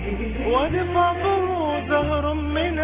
ونفاضه زهر من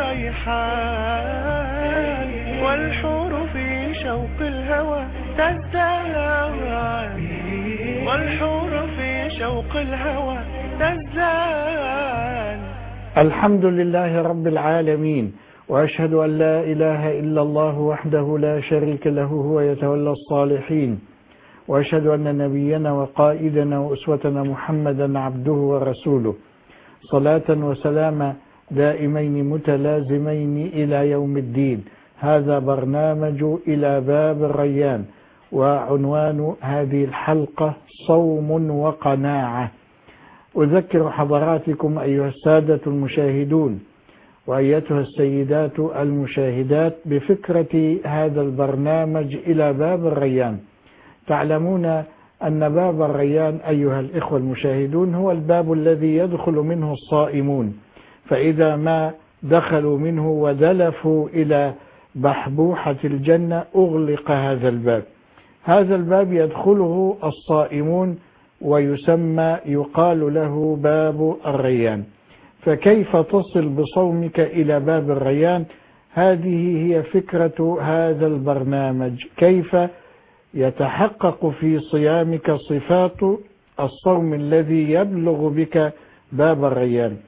الريحان، والحور في شوق الهوى تزدان، والحور في شوق الهوى تزدان. الحمد لله رب العالمين، وأشهد أن لا إله إلا الله وحده لا شريك له، هو يتولى الصالحين. وأشهد أن نبينا وقائدنا وأسوتنا محمدا عبده ورسوله، صلاة وسلاما دائمين متلازمين إلى يوم الدين. هذا برنامج إلى باب الريان، وعنوان هذه الحلقة صوم وقناعة. أذكر حضراتكم أيها السادة المشاهدون وأيتها السيدات المشاهدات بفكرة هذا البرنامج إلى باب الريان. تعلمون أن باب الريان أيها الإخوة المشاهدون هو الباب الذي يدخل منه الصائمون، فإذا ما دخلوا منه ودلفوا إلى بحبوحة الجنة أغلق هذا الباب. هذا الباب يدخله الصائمون ويسمى يقال له باب الريان. فكيف تصل بصومك إلى باب الريان؟ هذه هي فكرة هذا البرنامج، كيف يتحقق في صيامك صفات الصوم الذي يبلغ بك باب الريان.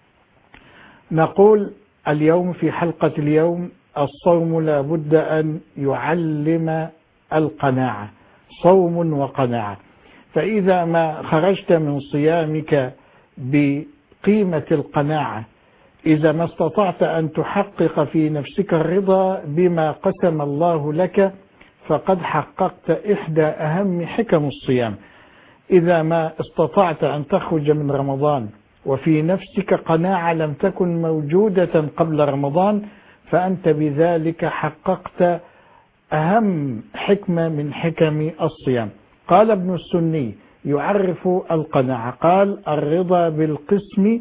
نقول اليوم في حلقة اليوم الصوم لا بد أن يعلم القناعة، صوم وقناعة. فإذا ما خرجت من صيامك بقيمة القناعة، إذا ما استطعت أن تحقق في نفسك الرضا بما قسم الله لك، فقد حققت إحدى أهم حكم الصيام. إذا ما استطعت أن تخرج من رمضان وفي نفسك قناعة لم تكن موجودة قبل رمضان، فأنت بذلك حققت أهم حكمة من حكم الصيام. قال ابن السني يعرف القناعة، قال: الرضا بالقسم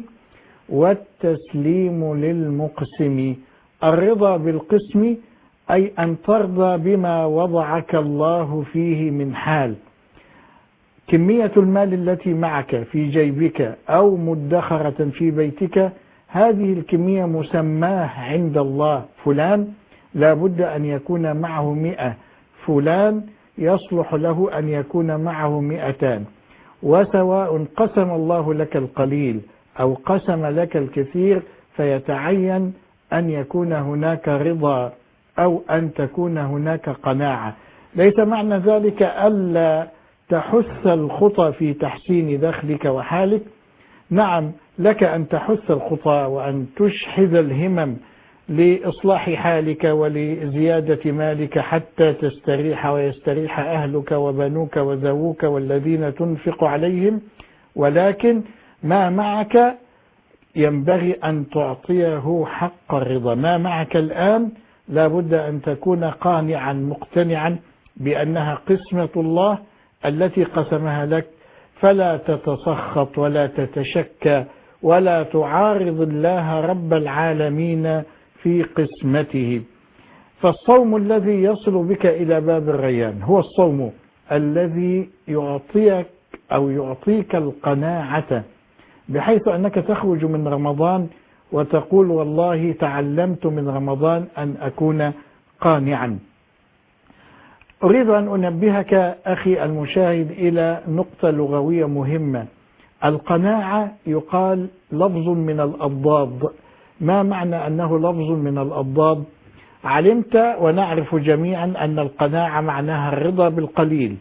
والتسليم للمقسم. الرضا بالقسم أي أن ترضى بما وضعك الله فيه من حال. كمية المال التي معك في جيبك أو مدخرة في بيتك، هذه الكمية مسماه عند الله. فلان لا بد أن يكون معه 100، فلان يصلح له أن يكون معه 200. وسواء قسم الله لك القليل أو قسم لك الكثير، فيتعين أن يكون هناك رضا أو أن تكون هناك قناعة. ليس معنى ذلك ألا تحث الخطى في تحسين دخلك وحالك. نعم، لك أن تحث الخطى وأن تشحذ الهمم لإصلاح حالك ولزيادة مالك حتى تستريح ويستريح أهلك وبنوك وذووك والذين تنفق عليهم، ولكن ما معك ينبغي أن تعطيه حق الرضا. ما معك الآن لا بد أن تكون قانعا مقتنعا بأنها قسمة الله التي قسمها لك، فلا تتسخط ولا تتشكى ولا تعارض الله رب العالمين في قسمته. فالصوم الذي يصل بك إلى باب الريان هو الصوم الذي يعطيك أو يعطيك القناعة، بحيث أنك تخرج من رمضان وتقول: والله تعلمت من رمضان أن أكون قانعا. أريد أن أنبهك أخي المشاهد إلى نقطة لغوية مهمة. القناعة يقال لفظ من الأضداد. ما معنى أنه لفظ من الأضداد؟ علمت ونعرف جميعا أن القناعة معناها الرضا بالقليل،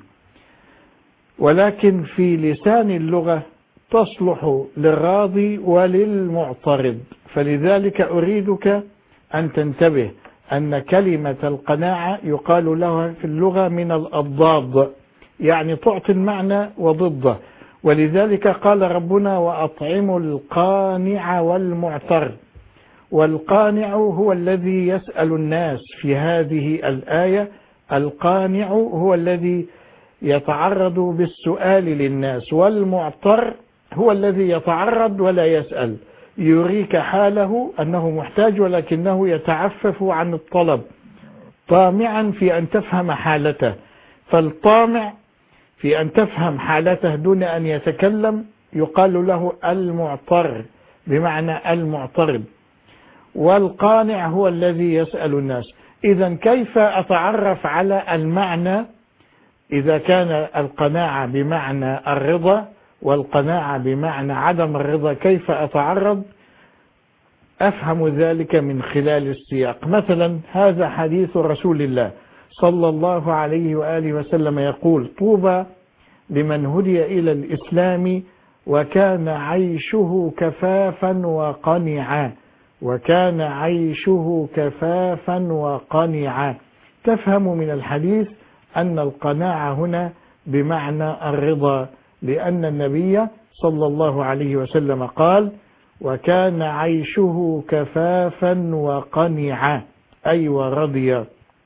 ولكن في لسان اللغة تصلح للراضي وللمعترض. فلذلك أريدك أن تنتبه أن كلمة القناعة يقال لها في اللغة من الأضداد، يعني تعطي المعنى وضده. ولذلك قال ربنا: وأطعموا القانع والمعتر. والقانع هو الذي يسأل الناس في هذه الآية، القانع هو الذي يتعرض بالسؤال للناس، والمعتر هو الذي يتعرض ولا يسأل، يريك حاله أنه محتاج ولكنه يتعفف عن الطلب، طامعا في أن تفهم حالته. فالطامع في أن تفهم حالته دون أن يتكلم يقال له المعتر. بمعنى المعترض، والقانع هو الذي يسأل الناس. إذا كيف أتعرف على المعنى إذا كان القناعة بمعنى الرضا والقناعة بمعنى عدم الرضا؟ كيف أفهم ذلك من خلال السياق. مثلا هذا حديث رسول الله صلى الله عليه وآله وسلم يقول: طوبى لمن هدي إلى الإسلام وكان عيشه كفافا وقنعا، وكان عيشه كفافا وقنعا. تفهم من الحديث أن القناعة هنا بمعنى الرضا، لأن النبي صلى الله عليه وسلم قال: وكان عيشه كفافا وقنعا، أي ورضي.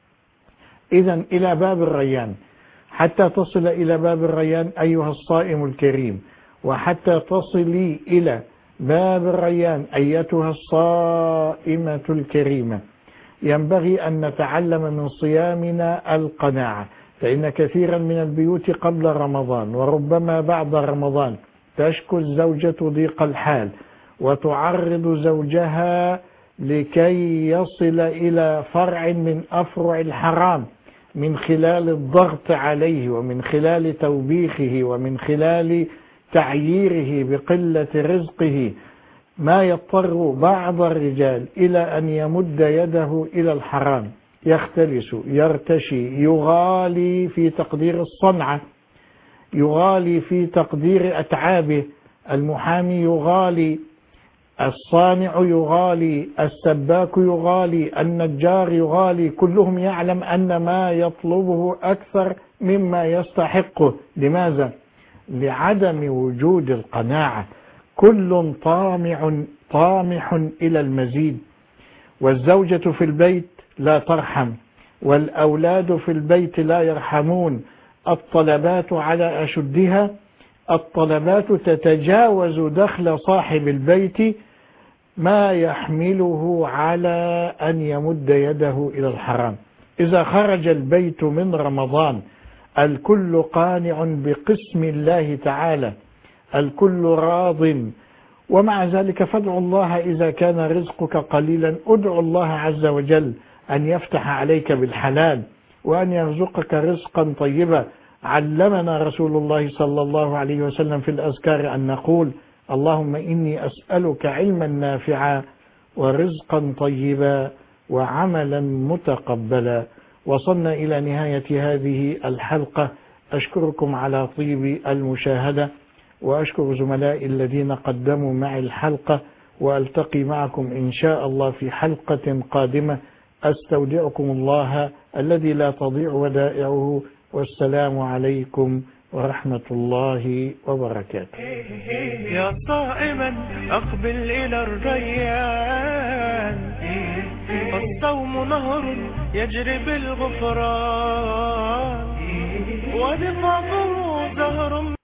إذن إلى باب الريان، حتى تصل إلى باب الريان أيها الصائم الكريم، وحتى تصلي إلى باب الريان أيتها الصائمة الكريمة، ينبغي أن نتعلم من صيامنا القناعة. فإن كثيرا من البيوت قبل رمضان وربما بعد رمضان تشكو الزوجة ضيق الحال وتعرض زوجها لكي يصل إلى فرع من أفرع الحرام من خلال الضغط عليه ومن خلال توبيخه ومن خلال تعييره بقلة رزقه، ما يضطر بعض الرجال إلى أن يمد يده إلى الحرام، يختلس، يرتشي، يغالي في تقدير الصنعة، يغالي في تقدير أتعابه، المحامي يغالي، الصانع يغالي، السباك يغالي، النجار يغالي، كلهم يعلم أن ما يطلبه أكثر مما يستحقه. لماذا؟ لعدم وجود القناعة. كل طامح إلى المزيد، والزوجة في البيت لا ترحم، والأولاد في البيت لا يرحمون. الطلبات على أشدها، الطلبات تتجاوز دخل صاحب البيت ما يحمله على أن يمد يده إلى الحرام. إذا خرج البيت من رمضان الكل قانع بقسم الله تعالى، الكل راض، ومع ذلك فادع الله إذا كان رزقك قليلا، ادع الله عز وجل أن يفتح عليك بالحلال وأن يرزقك رزقا طيبا. علمنا رسول الله صلى الله عليه وسلم في الأذكار أن نقول: اللهم إني أسألك علما نافعا ورزقا طيبا وعملا متقبلا. وصلنا إلى نهاية هذه الحلقة. أشكركم على طيب المشاهدة، وأشكر زملائي الذين قدموا معي الحلقة، وألتقي معكم إن شاء الله في حلقة قادمة. أستودعكم الله الذي لا تضيع ودائعه، والسلام عليكم ورحمة الله وبركاته. يا صائما أقبل إلى الريان، فالصوم نهر يجري بالغفران، ونفاقه زهر